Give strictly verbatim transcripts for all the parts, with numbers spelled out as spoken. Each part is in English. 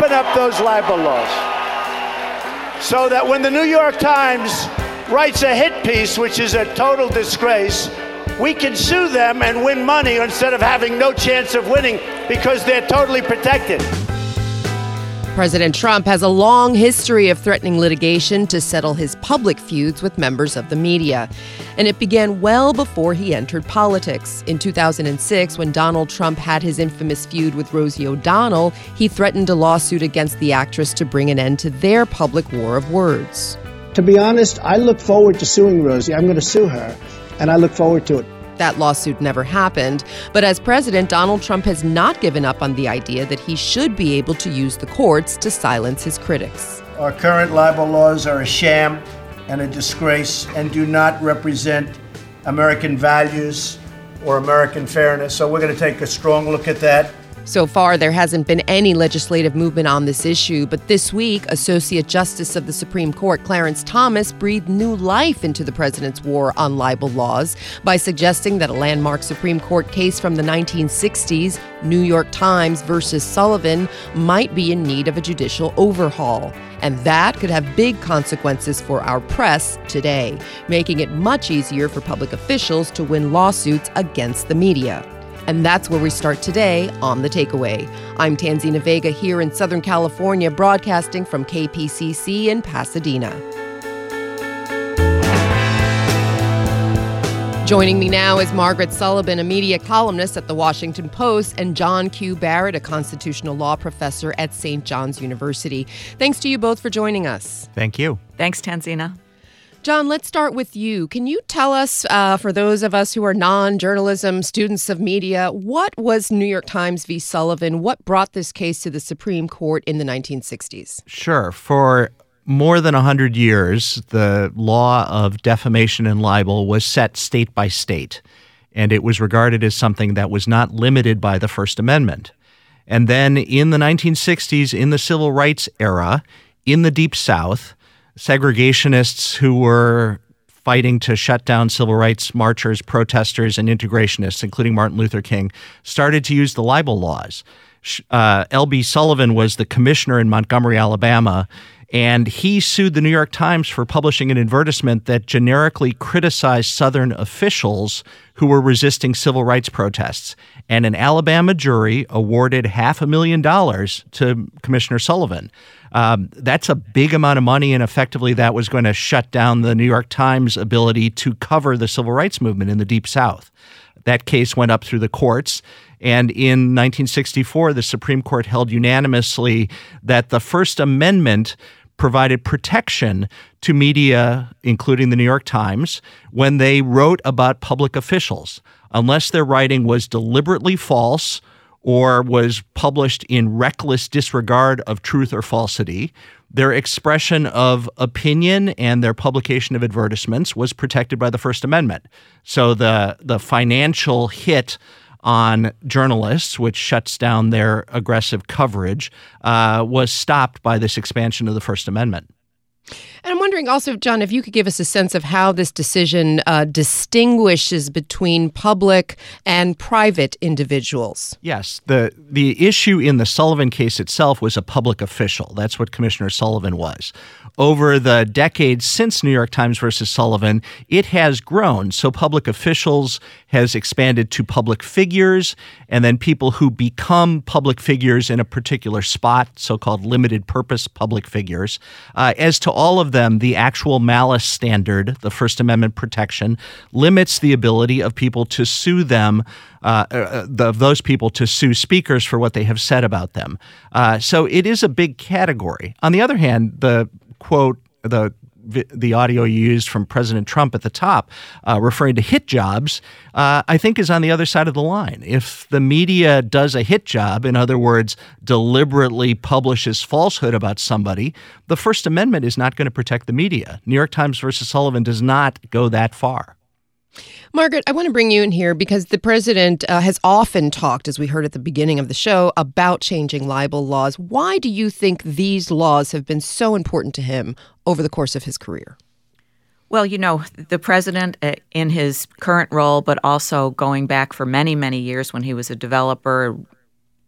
open up those libel laws so that when the New York Times writes a hit piece, which is a total disgrace, we can sue them and win money instead of having no chance of winning because they're totally protected. President Trump has a long history of threatening litigation to settle his public feuds with members of the media. And it began well before he entered politics. In two thousand six, when Donald Trump had his infamous feud with Rosie O'Donnell, he threatened a lawsuit against the actress to bring an end to their public war of words. To be honest, I look forward to suing Rosie. I'm going to sue her, and I look forward to it. That lawsuit never happened, but as president, Donald Trump has not given up on the idea that he should be able to use the courts to silence his critics. Our current libel laws are a sham and a disgrace and do not represent American values or American fairness, so we're going to take a strong look at that. So far, there hasn't been any legislative movement on this issue, but this week, Associate Justice of the Supreme Court Clarence Thomas breathed new life into the president's war on libel laws by suggesting that a landmark Supreme Court case from the nineteen sixties, New York Times versus Sullivan, might be in need of a judicial overhaul. And that could have big consequences for our press today, making it much easier for public officials to win lawsuits against the media. And that's where we start today on The Takeaway. I'm Tanzina Vega here in Southern California, broadcasting from K P C C in Pasadena. Joining me now is Margaret Sullivan, a media columnist at The Washington Post, and John Q. Barrett, a constitutional law professor at Saint John's University. Thanks to you both for joining us. Thank you. Thanks, Tanzina. John, let's start with you. Can you tell us, uh, for those of us who are non-journalism students of media, what was New York Times v. Sullivan? What brought this case to the Supreme Court in the nineteen sixties? Sure. For more than one hundred years, the law of defamation and libel was set state by state, and it was regarded as something that was not limited by the First Amendment. And then in the nineteen sixties, in the Civil Rights era, in the Deep South, segregationists who were fighting to shut down civil rights marchers, protesters, and integrationists, including Martin Luther King, started to use the libel laws. Uh, L B Sullivan was the commissioner in Montgomery, Alabama, and he sued the New York Times for publishing an advertisement that generically criticized Southern officials who were resisting civil rights protests. And an Alabama jury awarded half a million dollars to Commissioner Sullivan. Um, that's a big amount of money, and effectively that was going to shut down the New York Times' ability to cover the civil rights movement in the Deep South. That case went up through the courts, and in nineteen sixty-four, the Supreme Court held unanimously that the First Amendment provided protection to media, including the New York Times, when they wrote about public officials, unless their writing was deliberately false or was published in reckless disregard of truth or falsity. Their expression of opinion and their publication of advertisements was protected by the First Amendment. So the, the financial hit on journalists, which shuts down their aggressive coverage, uh, was stopped by this expansion of the First Amendment. And I'm wondering also, John, if you could give us a sense of how this decision uh, distinguishes between public and private individuals. Yes. The the issue in the Sullivan case itself was a public official. That's what Commissioner Sullivan was. Over the decades since New York Times versus Sullivan, it has grown. So public officials has expanded to public figures, and then people who become public figures in a particular spot, so-called limited purpose public figures. Uh, as to all of them, the actual malice standard, the First Amendment protection, limits the ability of people to sue them, uh, uh, the, those people to sue speakers for what they have said about them. Uh, so it is a big category. On the other hand, the quote, the the audio you used from President Trump at the top, uh, referring to hit jobs, uh, I think is on the other side of the line. If the media does a hit job, in other words, deliberately publishes falsehood about somebody, the First Amendment is not going to protect the media. New York Times versus Sullivan does not go that far. Margaret, I want to bring you in here because the president uh, has often talked, as we heard at the beginning of the show, about changing libel laws. Why do you think these laws have been so important to him over the course of his career? Well, you know, the president uh, in his current role, but also going back for many, many years when he was a developer,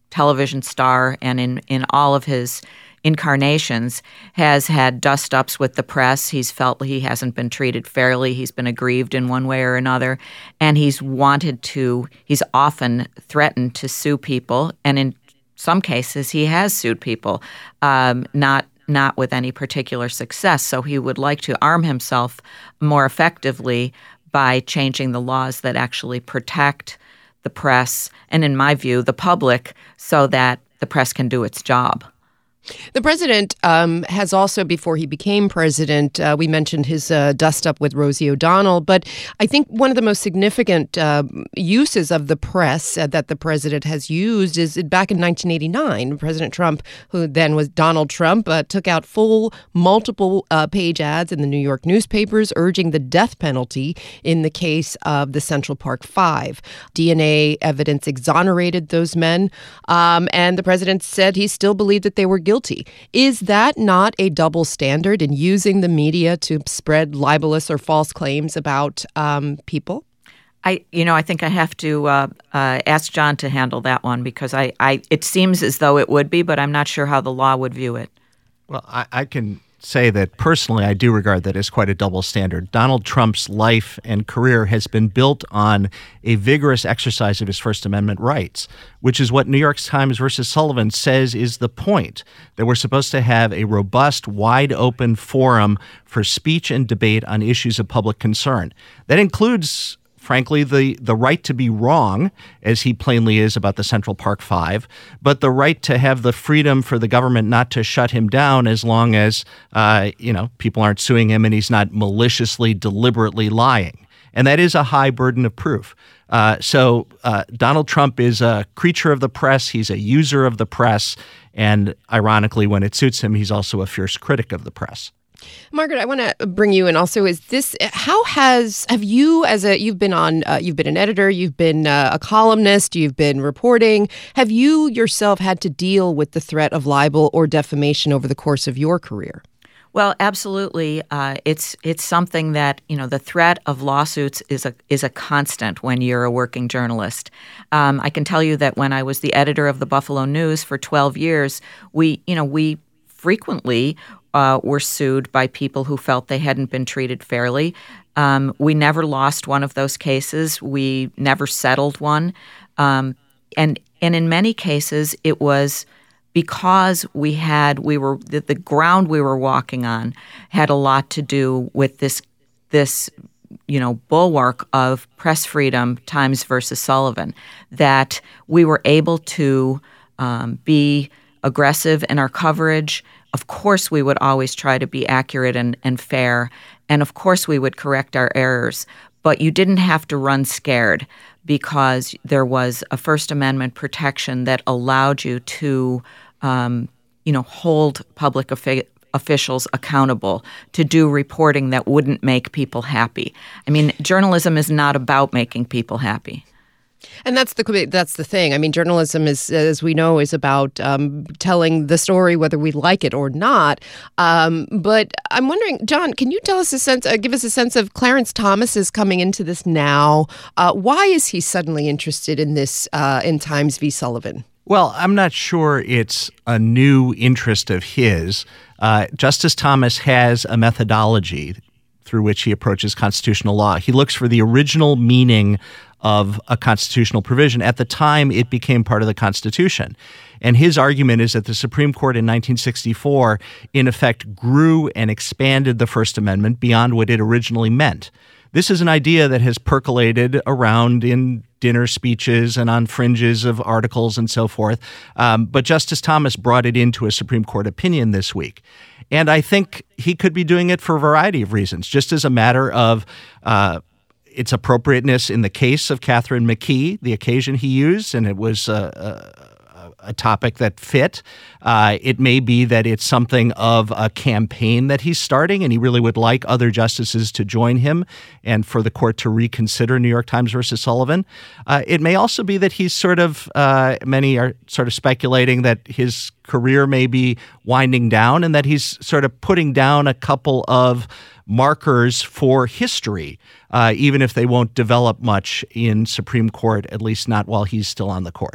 television star and in, in all of his incarnations, has had dust-ups with the press. He's felt he hasn't been treated fairly. He's been aggrieved in one way or another. And he's wanted to, he's often threatened to sue people. And in some cases, he has sued people, um, not not with any particular success. So he would like to arm himself more effectively by changing the laws that actually protect the press and, in my view, the public, so that the press can do its job. The president um, has also, before he became president, uh, we mentioned his uh, dust-up with Rosie O'Donnell, but I think one of the most significant uh, uses of the press uh, that the president has used is back in nineteen eighty-nine. President Trump, who then was Donald Trump, uh, took out full multiple uh, page ads in the New York newspapers urging the death penalty in the case of the Central Park Five. D N A evidence exonerated those men, um, and the president said he still believed that they were guilty. Is that not a double standard in using the media to spread libelous or false claims about um, people? I, you know, I think I have to uh, uh, ask John to handle that one, because I, I, it seems as though it would be, but I'm not sure how the law would view it. Well, I, I can say that personally, I do regard that as quite a double standard. Donald Trump's life and career has been built on a vigorous exercise of his First Amendment rights, which is what New York Times versus Sullivan says is the point, that we're supposed to have a robust, wide open forum for speech and debate on issues of public concern. That includes, frankly, the, the right to be wrong, as he plainly is about the Central Park Five, but the right to have the freedom for the government not to shut him down as long as, uh, you know, people aren't suing him and he's not maliciously, deliberately lying. And that is a high burden of proof. Uh, so uh, Donald Trump is a creature of the press. He's a user of the press. And ironically, when it suits him, he's also a fierce critic of the press. Margaret, I want to bring you in also. Is this, how has, have you as a, you've been on, uh, you've been an editor, you've been uh, a columnist, you've been reporting. Have you yourself had to deal with the threat of libel or defamation over the course of your career? Well, absolutely. Uh, it's it's something that, you know, the threat of lawsuits is a is a constant when you're a working journalist. Um, I can tell you that when I was the editor of the Buffalo News for twelve years, we, you know, we frequently uh, were sued by people who felt they hadn't been treated fairly. Um, we never lost one of those cases. We never settled one. Um, and and in many cases, it was because we had, we were, the, the ground we were walking on had a lot to do with this, this, you know, bulwark of press freedom, Times versus Sullivan, that we were able to um, be aggressive in our coverage. Of course, we would always try to be accurate and, and fair. And of course, we would correct our errors. But you didn't have to run scared, because there was a First Amendment protection that allowed you to, um, you know, hold public offi- officials accountable to do reporting that wouldn't make people happy. I mean, journalism is not about making people happy. And that's the that's the thing. I mean, journalism is, as we know, is about um, telling the story whether we like it or not. Um, but I'm wondering, John, can you tell us a sense, uh, give us a sense of Clarence Thomas is coming into this now. Uh, why is he suddenly interested in this uh, in Times v. Sullivan? Well, I'm not sure it's a new interest of his. Uh, Justice Thomas has a methodology through which he approaches constitutional law. He looks for the original meaning of a constitutional provision at the time it became part of the Constitution. And his argument is that the Supreme Court in nineteen sixty-four, in effect, grew and expanded the First Amendment beyond what it originally meant. This is an idea that has percolated around in dinner speeches and on fringes of articles and so forth. Um, but Justice Thomas brought it into a Supreme Court opinion this week. And I think he could be doing it for a variety of reasons, just as a matter of uh, its appropriateness in the case of Catherine McKee, the occasion he used, and it was a, a, a topic that fit. Uh, it may be that it's something of a campaign that he's starting, and he really would like other justices to join him and for the court to reconsider New York Times versus Sullivan. Uh, it may also be that he's sort of, uh, many are sort of speculating that his career may be winding down and that he's sort of putting down a couple of markers for history, uh, even if they won't develop much in Supreme Court, at least not while he's still on the court.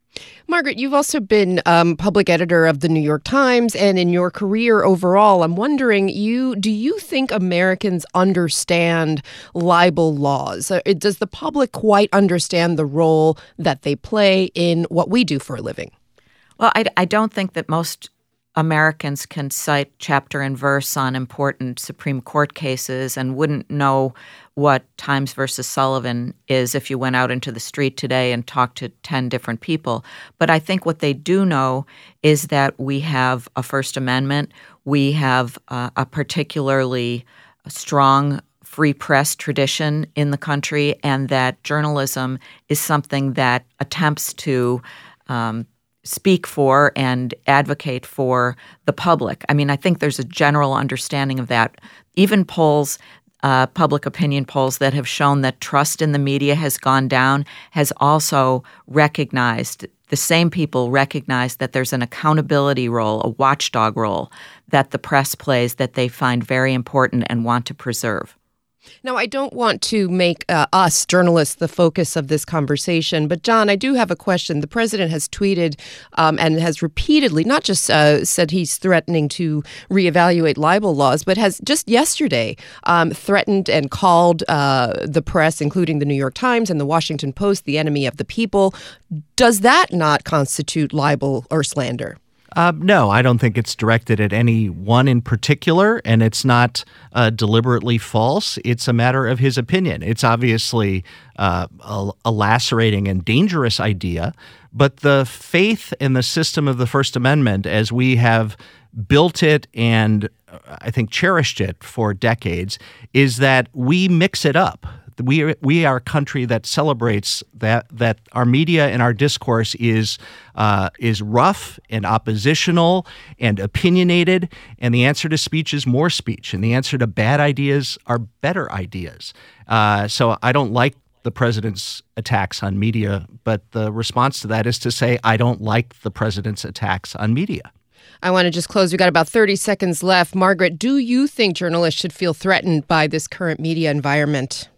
Margaret, you've also been um, public editor of the New York Times, and in your career overall, I'm wondering, you do you think Americans understand libel laws? Uh, Does the public quite understand the role that they play in what we do for a living? Well, I, I don't think that most Americans can cite chapter and verse on important Supreme Court cases and wouldn't know what Times versus Sullivan is if you went out into the street today and talked to ten different people. But I think what they do know is that we have a First Amendment, we have uh, a particularly strong free press tradition in the country, and that journalism is something that attempts to um, speak for and advocate for the public. I mean, I think there's a general understanding of that. Even polls, uh, public opinion polls that have shown that trust in the media has gone down, has also recognized, the same people recognize that there's an accountability role, a watchdog role that the press plays that they find very important and want to preserve. Now, I don't want to make uh, us journalists the focus of this conversation, but John, I do have a question. The president has tweeted um, and has repeatedly, not just uh, said he's threatening to reevaluate libel laws, but has just yesterday um, threatened and called uh, the press, including the New York Times and the Washington Post, the enemy of the people. Does that not constitute libel or slander? Uh, no, I don't think it's directed at any one in particular, and it's not uh, deliberately false. It's a matter of his opinion. It's obviously uh, a, a lacerating and dangerous idea, but the faith in the system of the First Amendment, as we have built it and uh, I think cherished it for decades, is that we mix it up. We we are a country that celebrates that that our media and our discourse is uh, is rough and oppositional and opinionated, and the answer to speech is more speech, and the answer to bad ideas are better ideas. Uh, so I don't like the president's attacks on media, but the response to that is to say I don't like the president's attacks on media. I want to just close. We've got about thirty seconds left. Margaret, do you think journalists should feel threatened by this current media environment?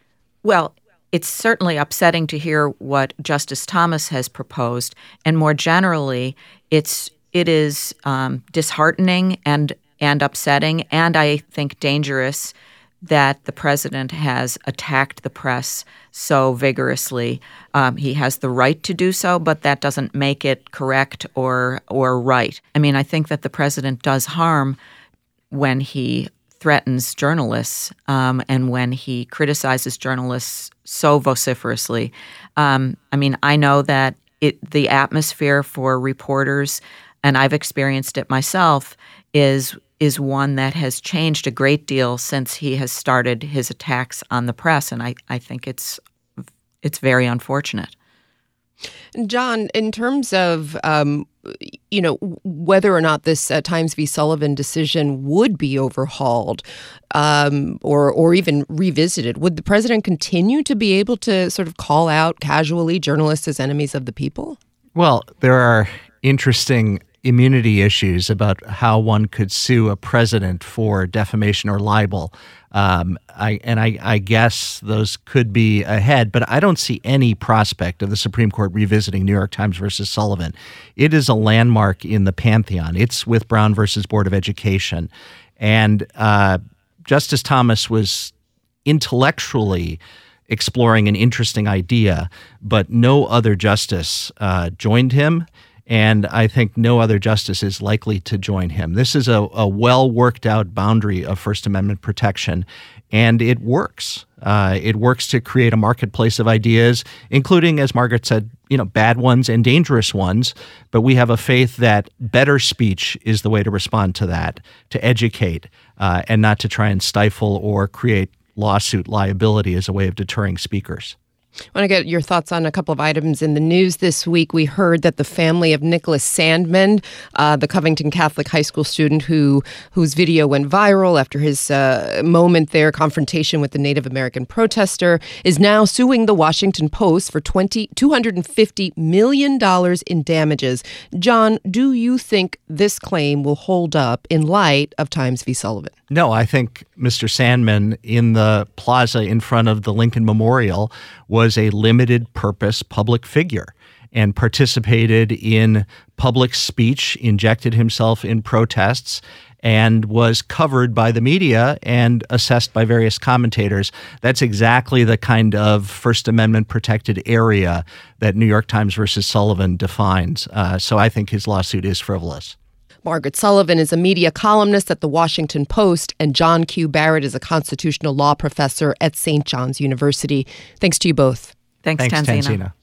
Well, it's certainly upsetting to hear what Justice Thomas has proposed, and more generally, it's it is um, disheartening and and upsetting, and I think dangerous that the president has attacked the press so vigorously. Um, he has the right to do so, but that doesn't make it correct or or right. I mean, I think that the president does harm when he threatens journalists um, and when he criticizes journalists so vociferously. Um, I mean, I know that it, the atmosphere for reporters, and I've experienced it myself, is is one that has changed a great deal since he has started his attacks on the press, and I, I think it's it's very unfortunate. John, in terms of, um, you know, whether or not this uh, Times v. Sullivan decision would be overhauled um, or or even revisited, would the president continue to be able to sort of call out casually journalists as enemies of the people? Well, there are interesting immunity issues about how one could sue a president for defamation or libel. Um, I, and I, I guess those could be ahead, but I don't see any prospect of the Supreme Court revisiting New York Times versus Sullivan. It is a landmark in the pantheon. It's with Brown versus Board of Education. And uh, Justice Thomas was intellectually exploring an interesting idea, but no other justice uh, joined him. And I think no other justice is likely to join him. This is a, a well-worked-out boundary of First Amendment protection, and it works. Uh, it works to create a marketplace of ideas, including, as Margaret said, you know, bad ones and dangerous ones. But we have a faith that better speech is the way to respond to that, to educate, uh, and not to try and stifle or create lawsuit liability as a way of deterring speakers. I want to get your thoughts on a couple of items in the news this week. We heard that the family of Nicholas Sandmann, uh, the Covington Catholic high school student who whose video went viral after his uh, moment there, confrontation with the Native American protester, is now suing the Washington Post for two hundred fifty million dollars in damages. John, do you think this claim will hold up in light of Times v. Sullivan? No, I think Mister Sandmann in the plaza in front of the Lincoln Memorial was a limited purpose public figure. and participated in public speech, injected himself in protests, and was covered by the media and assessed by various commentators. That's exactly the kind of First Amendment protected area that New York Times versus Sullivan defines. Uh, so I think his lawsuit is frivolous. Margaret Sullivan is a media columnist at The Washington Post, and John Q. Barrett is a constitutional law professor at Saint John's University. Thanks to you both. Thanks, Thanks Tanzina. Tanzina.